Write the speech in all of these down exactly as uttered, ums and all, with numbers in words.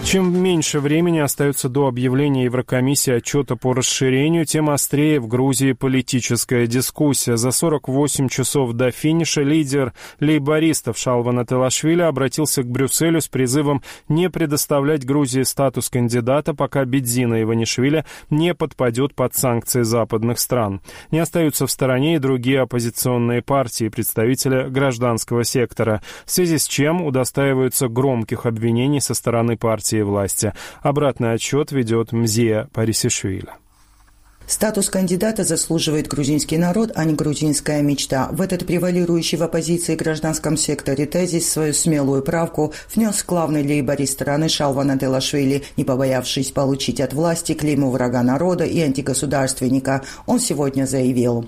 Чем меньше времени остается до объявления Еврокомиссии отчета по расширению, тем острее в Грузии политическая дискуссия. За сорок восемь часов до финиша лидер лейбористов Шалва Атылашвили обратился к Брюсселю с призывом не предоставлять Грузии статус кандидата, пока Бедзина Иванишвили не подпадет под санкции западных стран. Не остаются в стороне и другие оппозиционные партии, представители гражданского сектора, в связи с чем удостаиваются громких обвинений со стороны партии власти. Обратный отчет ведет Мзия Парисишвили. Статус кандидата заслуживает грузинский народ, а не грузинская мечта. В этот превалирующий в оппозиции гражданском секторе тезис свою смелую правку внес главный лейборист страны Шалва Атылашвили, не побоявшись получить от власти клейму врага народа и антигосударственника. Он сегодня заявил: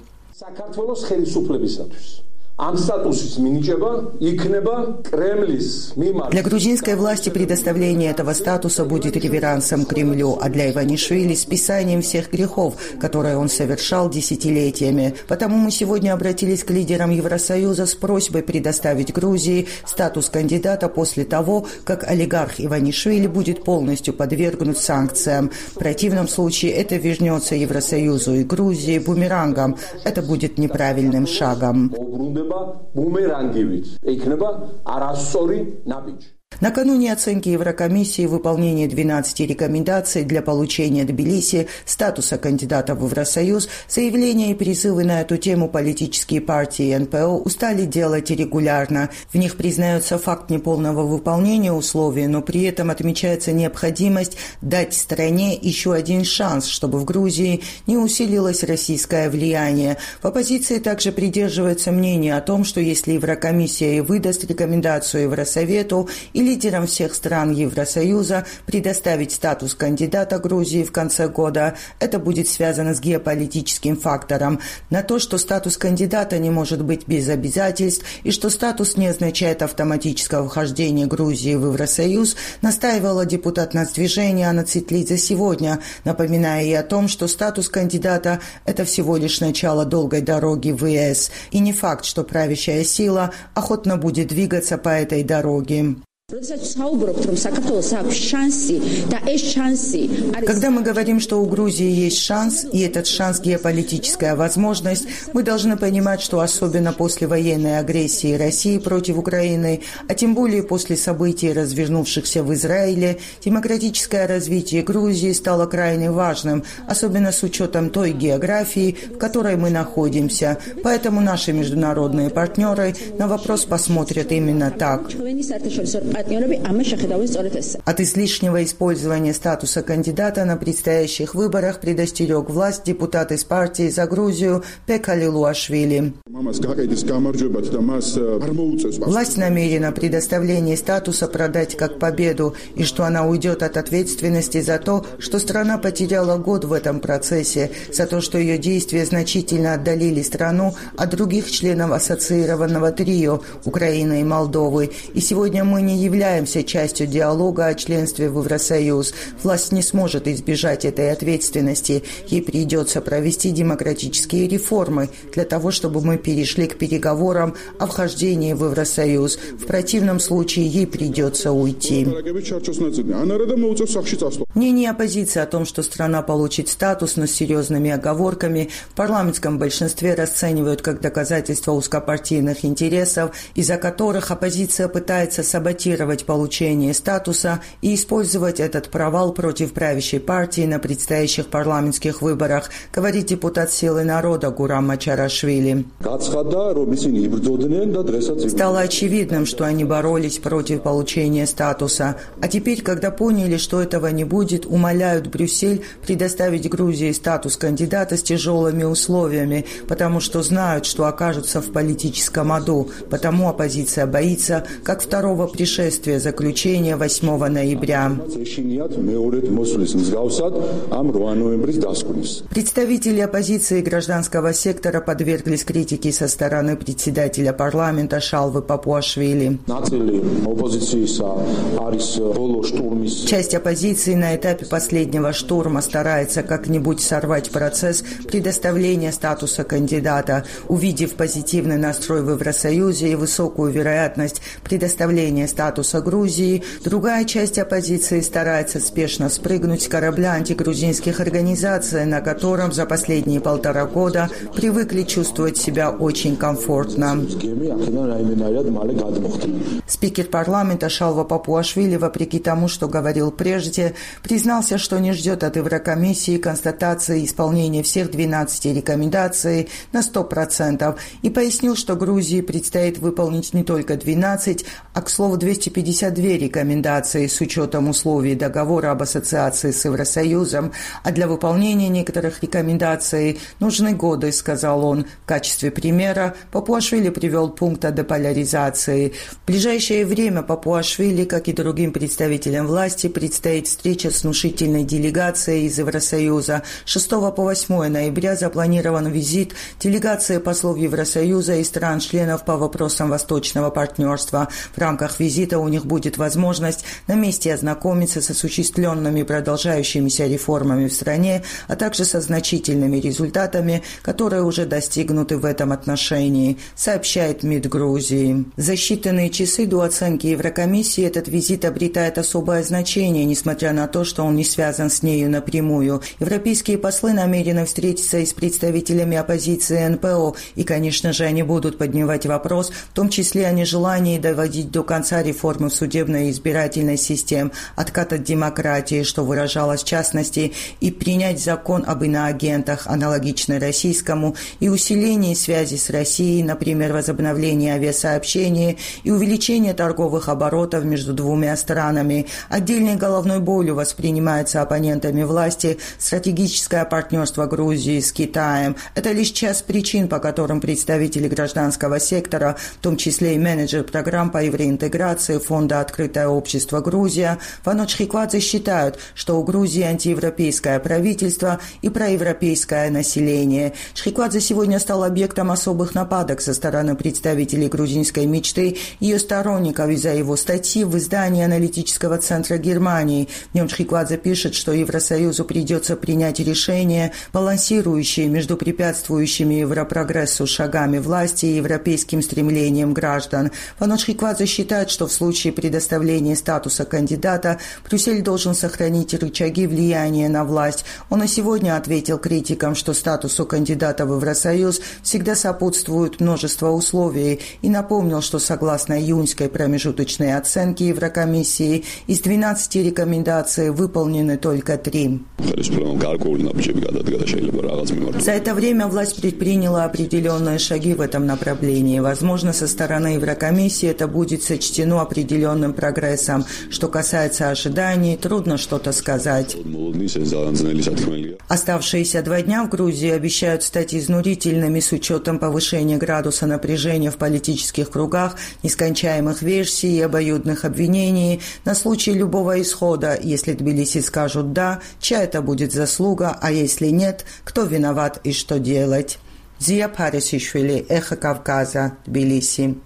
для грузинской власти предоставление этого статуса будет реверансом Кремлю, а для Иванишвили – списанием всех грехов, которые он совершал десятилетиями. Потому мы сегодня обратились к лидерам Евросоюза с просьбой предоставить Грузии статус кандидата после того, как олигарх Иванишвили будет полностью подвергнут санкциям. В противном случае это вернется Евросоюзу и Грузии бумерангом. Это будет неправильным шагом. Накануне оценки Еврокомиссии выполнения двенадцати рекомендаций для получения Тбилиси статуса кандидата в Евросоюз, заявления и призывы на эту тему политические партии и эн пэ о устали делать регулярно. В них признается факт неполного выполнения условий, но при этом отмечается необходимость дать стране еще один шанс, чтобы в Грузии не усилилось российское влияние. В оппозиции также придерживается мнение о том, что если Еврокомиссия и выдаст рекомендацию Евросовету и лидерам всех стран Евросоюза предоставить статус кандидата Грузии в конце года, это будет связано с геополитическим фактором. На то, что статус кандидата не может быть без обязательств и что статус не означает автоматического вхождения Грузии в Евросоюз, настаивала депутат Нацдвижения Анна Цитлидзе сегодня, напоминая и о том, что статус кандидата – это всего лишь начало долгой дороги в е эс, и не факт, что правящая сила охотно будет двигаться по этой дороге. Когда мы говорим, что у Грузии есть шанс, и этот шанс – геополитическая возможность, мы должны понимать, что особенно после военной агрессии России против Украины, а тем более после событий, развернувшихся в Израиле, демократическое развитие Грузии стало крайне важным, особенно с учетом той географии, в которой мы находимся. Поэтому наши международные партнеры на вопрос посмотрят именно так. От излишнего использования статуса кандидата на предстоящих выборах предостерег власть депутат из партии «За Грузию» Пека Лилуашвили. Власть намерена предоставление статуса продать как победу, и что она уйдет от ответственности за то, что страна потеряла год в этом процессе, за то, что ее действия значительно отдалили страну от других членов ассоциированного трио Украины и Молдовы. И сегодня мы не являемся частью диалога о членстве в Евросоюз. Власть не сможет избежать этой ответственности. Ей придется провести демократические реформы для того, чтобы мы перешли к переговорам о вхождении в Евросоюз. В противном случае ей придется уйти. Мнение оппозиции о том, что страна получит статус, но с серьезными оговорками, в парламентском большинстве расценивают как доказательство узкопартийных интересов, из-за которых оппозиция пытается саботировать получение статуса и использовать этот провал против правящей партии на предстоящих парламентских выборах, говорит депутат «Силы народа» Гурам Мачарашвили. Стало очевидным, что они боролись против получения статуса, а теперь, когда поняли, что этого не будет, умоляют Брюссель предоставить Грузии статус кандидата с тяжелыми условиями, потому что знают, что окажутся в политическом аду, потому оппозиция боится, как второго пришествия заключения восьмого ноября. Представители оппозиции и гражданского сектора подверглись критике со стороны председателя парламента Шалвы Папуашвили. Часть оппозиции на этапе последнего штурма старается как-нибудь сорвать процесс предоставления статуса кандидата, увидев позитивный настрой в Евросоюзе и высокую вероятность предоставления статуса статуса Грузии, другая часть оппозиции старается спешно спрыгнуть с корабля антигрузинских организаций, на котором за последние полтора года привыкли чувствовать себя очень комфортно. Спикер парламента Шалва Папуашвили, вопреки тому, что говорил прежде, признался, что не ждет от Еврокомиссии констатации исполнения всех двенадцати рекомендаций на сто процентов и пояснил, что Грузии предстоит выполнить не только двенадцать, а, к слову, двести пятьдесят две рекомендации с учетом условий договора об ассоциации с Евросоюзом, а для выполнения некоторых рекомендаций нужны годы, сказал он. В качестве примера Папуашвили привел пункт о деполяризации. В ближайшее время Папуашвили, как и другим представителям власти, предстоит встреча с внушительной делегацией из Евросоюза. с шестого по восьмое ноября запланирован визит делегации послов Евросоюза и стран-членов по вопросам восточного партнерства. В рамках визита у них будет возможность на месте ознакомиться с осуществленными продолжающимися реформами в стране, а также со значительными результатами, которые уже достигнуты в этом отношении, сообщает МИД Грузии. За считанные часы до оценки Еврокомиссии этот визит обретает особое значение, несмотря на то, что он не связан с нею напрямую. Европейские послы намерены встретиться и с представителями оппозиции эн пэ о, и, конечно же, они будут поднимать вопрос, в том числе о нежелании доводить до конца реформы в судебной и избирательной системе, откат от демократии, что выражалось в частности, и принять закон об иноагентах, аналогичный российскому, и усилении связи с Россией, например, возобновление авиасообщения и увеличение торговых оборотов между двумя странами. Отдельной головной болью воспринимается оппонентами власти стратегическое партнерство Грузии с Китаем. Это лишь часть причин, по которым представители гражданского сектора, в том числе и менеджер программ по евроинтеграции Фонда «Открытое общество Грузия» Фано Чхиквадзе считают, что у Грузии антиевропейское правительство и проевропейское население. Чхиквадзе сегодня стал объектом особых нападок со стороны представителей грузинской мечты и ее сторонников из-за его статьи в издании аналитического центра Германии. В нем Чхиквадзе пишет, что Евросоюзу придется принять решения, балансирующие между препятствующими европрогрессу шагами власти и европейским стремлением граждан. Фано Чхиквадзе считает, что в случае предоставления статуса кандидата Брюссель должен сохранить рычаги влияния на власть. Он и сегодня ответил критикам, что статусу кандидата в Евросоюз всегда сопутствует множество условий, и напомнил, что согласно июньской промежуточной оценке Еврокомиссии из двенадцати рекомендаций выполнены только три. За это время власть предприняла определенные шаги в этом направлении. Возможно, со стороны Еврокомиссии это будет сочтено определенным прогрессом. Что касается ожиданий, трудно что-то сказать. Оставшиеся два дня в Грузии обещают стать изнурительными с учетом повышения градуса напряжения в политических кругах, нескончаемых версий и обоюдных обвинений на случай любого исхода. Если Тбилиси скажут «да», чья это будет заслуга, а если нет, кто виноват и что делать. Зия Парисишвили, Эхо Кавказа, Тбилиси.